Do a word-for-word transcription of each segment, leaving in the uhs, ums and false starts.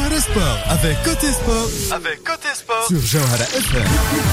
Jawhara Sport avec Côté Sport, avec Côté Sport sur Jawhara إف إم.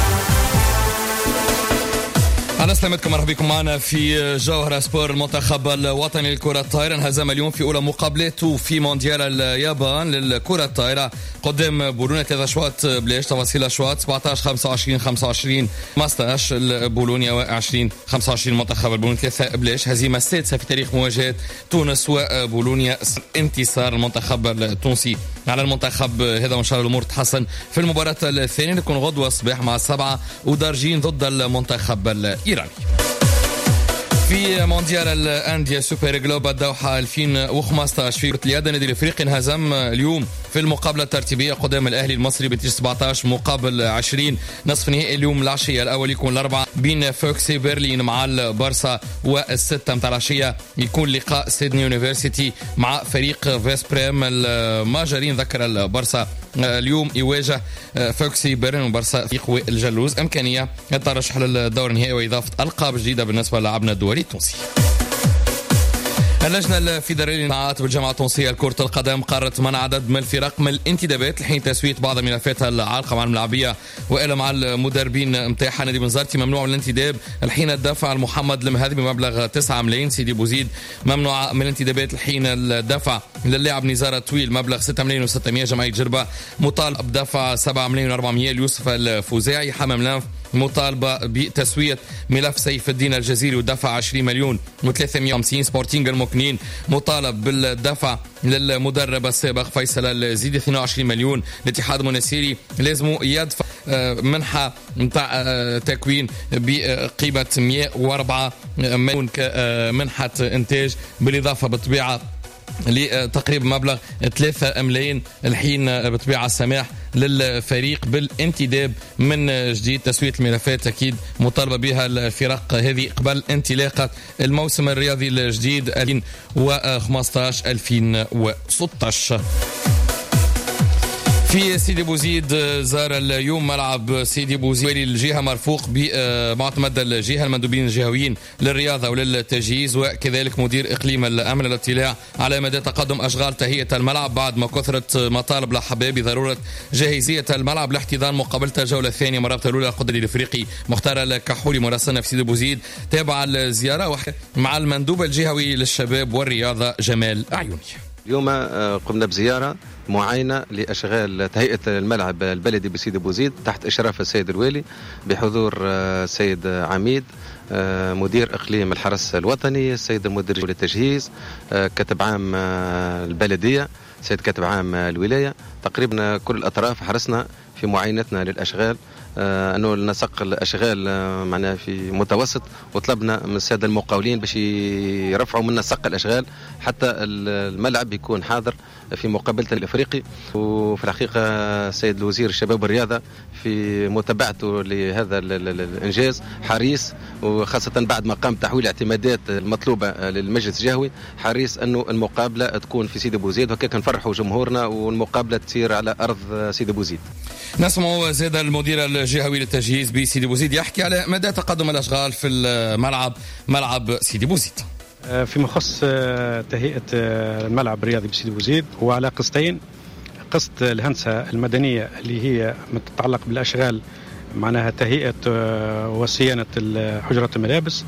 أهلا سلامتكم، مرحبا بكم معنا في جوهرة سبور. المنتخب الوطني للكرة الطائرة انهزم اليوم في أولى مقابلته في مونديال اليابان للكرة الطائرة قدام بولونيا ثلاثة أشواط بلاش. تفاصيل أشواط سبعطعش خمسة وعشرين خمسة وعشرين خمسطعش البولونيا وعشرين خمسة وعشرين المنتخب البولوني ثلاثة بلاش. هزيمة السادسة في تاريخ مواجهة تونس وبولونيا، انتصار المنتخب التونسي على المنتخب هذا، وإن شاء الله الأمور تحسن في المباراة الثانية اللي تكون غدوة الصباح مع السبعة ودارجين ضد المنتخب الإيراني. في مونديال الأندية سوبر جلوب الدوحة ألفين وخمسطعش في كرة اليد، النادي الأفريقي انهزم اليوم في المقابلة الترتيبية قدام الأهلي المصري بنتيجة سبعطعش مقابل عشرين. نصف نهائي اليوم العشية، الأول يكون الأربعة بين فوكسي برلين مع البارسا، والستة متاع العشية يكون لقاء سيدني يونيفرسيتي مع فريق فيسبريم الماجرين. ذكر البارسا اليوم يواجه فوكسي برلين وبارسا فريق الجلوز، إمكانية الترشح للدور النهائي وإضافة ألقاب جديدة بالنسبة للاعبنا الدولي التونسي. اللجنة الفيدرالية للجامعات بالجامعة التونسية لكرة القدم قررت منع عدد من الفرق من الانتدابات لحين تسوية بعض ملفاتها العالقة مع الملاعبية وإلا مع المدربين متاعها. نادي بنزرتي ممنوع من الانتداب الحين الدفع المحمد المهدي بمبلغ تسعة ملايين. سيدي بوزيد ممنوع من الانتدابات الحين الدفع للاعب نزار الطويل مبلغ ستة ملايين وستمائة. جمعية جربة مطالب بدفع سبعة ملايين وأربعمائة. اليوسف الفوزاعي حمام لانف مطالبة بتسوية ملف سيف الدين الجزيري ودفع عشرين مليون وثلاثمائة وخمسين. سبورتينغ المكنين مطالب بالدفع للمدرب السابق فيصل الزيدي اثنين وعشرين مليون. الاتحاد المنسيري لازم يدفع منحة متاع تكوين بقيمة مئة وأربعة مليون كمنحة إنتاج، بالإضافة بالطبيعة لتقريب مبلغ ثلاثة ملايين الحين بطبيعة السماح للفريق بالانتداب من جديد. تسوية الملفات أكيد مطالبة بها الفرق هذه قبل انطلاقة الموسم الرياضي الجديد ألفين وخمسطعش ألفين وستطعش. في سيدي بوزيد زار اليوم ملعب سيدي بوزيد الجهة مرفوق بمعتمد الجهة المندوبين الجهويين للرياضة وللتجهيز، وكذلك مدير إقليم الأمن للاطلاع على مدى تقدم أشغال تهيئة الملعب بعد ما كثرت مطالب الأحباب بضرورة جاهزية الملعب لاحتضان مقابلة الجولة الثانية مرة الأولى القدري الأفريقي. مختار الكحولي مراسلنا في سيدي بوزيد تابع الزيارة مع المندوب الجهوي للشباب والرياضة جمال أعيوني. اليوم قمنا بزيارة معاينة لأشغال تهيئة الملعب البلدي بسيدي بوزيد تحت إشراف السيد الوالي بحضور السيد عميد مدير إقليم الحرس الوطني، السيد المدير للتجهيز، كاتب عام البلدية، سيد كاتب عام الولاية. تقريبا كل الأطراف حرصنا في معاينتنا للأشغال أنه نسق الأشغال معنا في متوسط، وطلبنا من السادة المقاولين باش يرفعوا من نسق الأشغال حتى الملعب يكون حاضر في مقابلة الأفريقي. وفي الحقيقة السيد الوزير الشباب والرياضة في متابعته لهذا الإنجاز حريص، وخاصة بعد ما قام تحويل الاعتمادات المطلوبة للمجلس الجهوي، حريص أنه المقابلة تكون في سيدي بوزيد وهكاك نفرحوا جمهورنا والمقابلة تصير على أرض سيدي بوزيد. نسمع زاد المدير الجهوي للتجهيز بسيدي بوزيد يحكي على مدى تقدم الأشغال في الملعب ملعب سيدي بوزيد. فيما يخص تهيئة الملعب الرياضي بسيدي بوزيد هو على قسطين: قسط الهندسة المدنية اللي هي متتعلق بالأشغال معناها تهيئة وصيانة حجرة الملابس،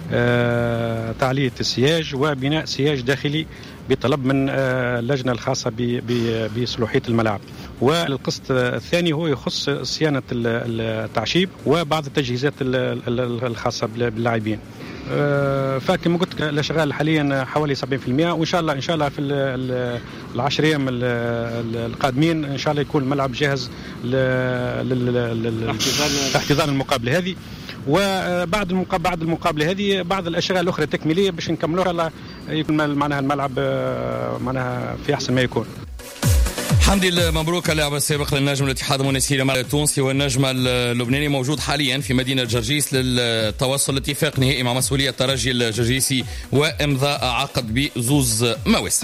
تعلية السياج وبناء سياج داخلي بطلب من اللجنة الخاصة بصلوحية الملعب. والقسط الثاني هو يخص صيانة التعشيب وبعض التجهيزات الخاصة باللاعبين. فكما قلت الاشغال حاليا حوالي سبعين بالمئة، وان شاء الله ان شاء الله في العشر ايام القادمين ان شاء الله يكون الملعب جاهز لاحتضان المقابله هذه. وبعد المقابله بعد المقابله هذه بعض الاشغال الاخرى التكميليه باش نكملوها ان شاء الله يكون معناها الملعب معناها في احسن ما يكون. حمدي مبروك اللاعب السابق للنجم الاتحاد المنسيري التونسي والنجم اللبناني موجود حاليا في مدينة جرجيس للتوصل لاتفاق نهائي مع مسؤولية الترجي الجرجيسي وامضاء عقد بزوز مواسم.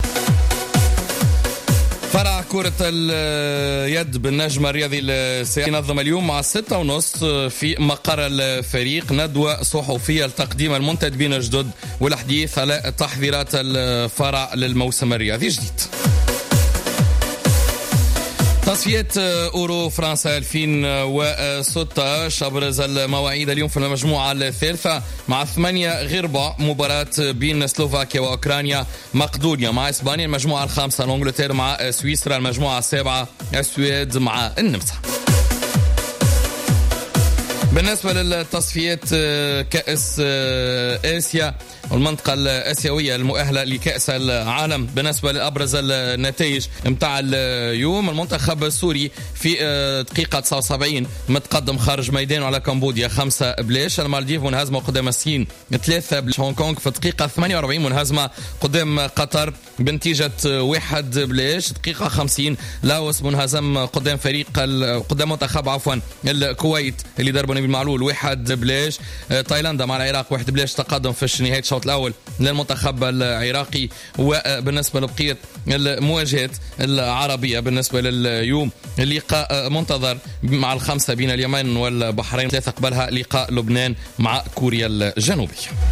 فرع كرة اليد بالنجم الرياضي سينظم اليوم مع الستة ونص في مقر الفريق ندوة صحفية لتقديم المنتدبين الجدد والحديث على تحضيرات الفرع للموسم الرياضي الجديد. تصفيات أورو فرنسا ألفين وستة عشر أبرز المواعيد اليوم في المجموعة الثالثة مع ثمانية غربة مباراة بين سلوفاكيا وأوكرانيا مقدونيا مع إسبانيا. المجموعة الخامسة إنجلترا مع سويسرا. المجموعة السابعة السويد مع النمسا. بالنسبة للتصفيات كأس آسيا والمنطقة الآسيوية المؤهلة لكأس العالم، بالنسبة لأبرز النتائج متاع اليوم: المنتخب السوري في دقيقة تسعة وسبعين متقدم خارج ميدانه على كمبوديا خمسة بلاش. المالديف منهزمة قدام الصين ثلاثة بلاش. هونغ كونغ في دقيقة ثمانية وأربعين منهزمة قدام قطر بنتيجة واحد بلاش. دقيقة خمسين لاوس منهزم قدام فريق قدام منتخب عفوا الكويت اللي ضربوا نبيل معلول واحد بلاش. تايلاندا مع العراق واحد بلاش تقدم في نهاية الشوط الأول للمنتخب العراقي. وبالنسبة لبقية المواجهات العربية بالنسبة لليوم اللقاء منتظر مع الخمسة بين اليمن والبحرين، ثلاثة قبلها لقاء لبنان مع كوريا الجنوبية.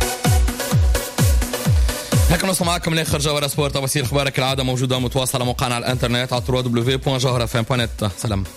هكذا نوصل معكم لاخر جوهرة سبورت. تفاصيل اخبارك العادة موجودة متواصلة موقعنا على الانترنت على دبليو دبليو دبليو دوت جوهرة اف ام دوت نت. سلام.